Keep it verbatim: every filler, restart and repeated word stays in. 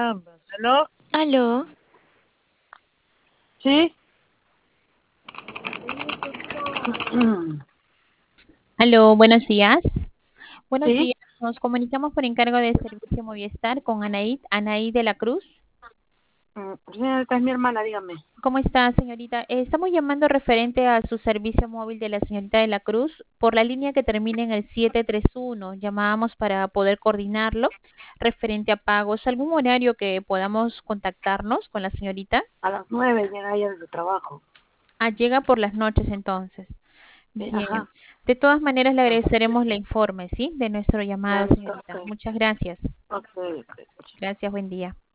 ¿Aló? Aló, ¿Sí? Aló, buenos días. Buenos ¿Sí? días. Nos comunicamos por encargo de servicio Movistar con Anaí, Anaí de la Cruz. Mm, Señorita, es mi hermana, dígame. ¿Cómo está, señorita? Eh, estamos llamando referente a su servicio móvil de la señorita de la Cruz por la línea que termina en el siete tres uno. Llamábamos para poder coordinarlo referente a pagos. ¿Algún horario que podamos contactarnos con la señorita? A las nueve llega ella de su trabajo. Ah, llega por las noches entonces. Sí, Bien. ajá. De todas maneras, le agradeceremos la informe, ¿sí? De nuestra Ya llamada, está, señorita. ok. Muchas gracias. Ok, ok. Gracias, buen día.